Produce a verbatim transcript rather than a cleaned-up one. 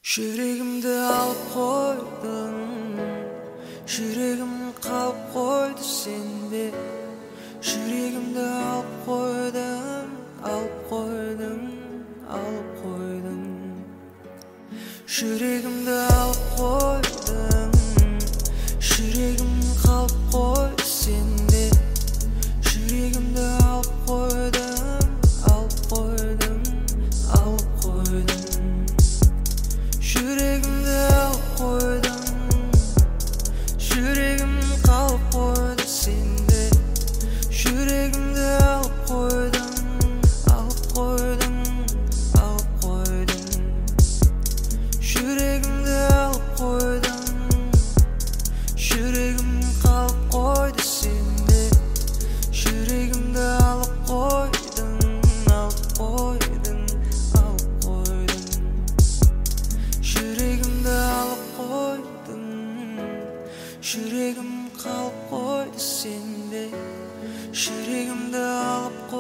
Жүрегімді алып қойдың, жүрегім қалып қойды сенде. Жүрегімді алып қойдың, алып қойдың, алып қойдың. Жүрегімді алып қойдың, жүрегім қалып қойды сенде. Жүрегімді алып қойдың, алып қойдың, алып қойдың. Жүрегімді алып қойдың, жүрегім қалып қойды сенде. Жүрегімді алып қойдың, алып қойдың, алып қойдың. Жүрегімді алып қойдың, жүрегім қалып қойды сенде. Жүрегімді алып қойдың, алып қойдың, алып қойдың. Жүрегімді алып қойдың, жүрегім қалып қойды сенде. Жүрегімді алып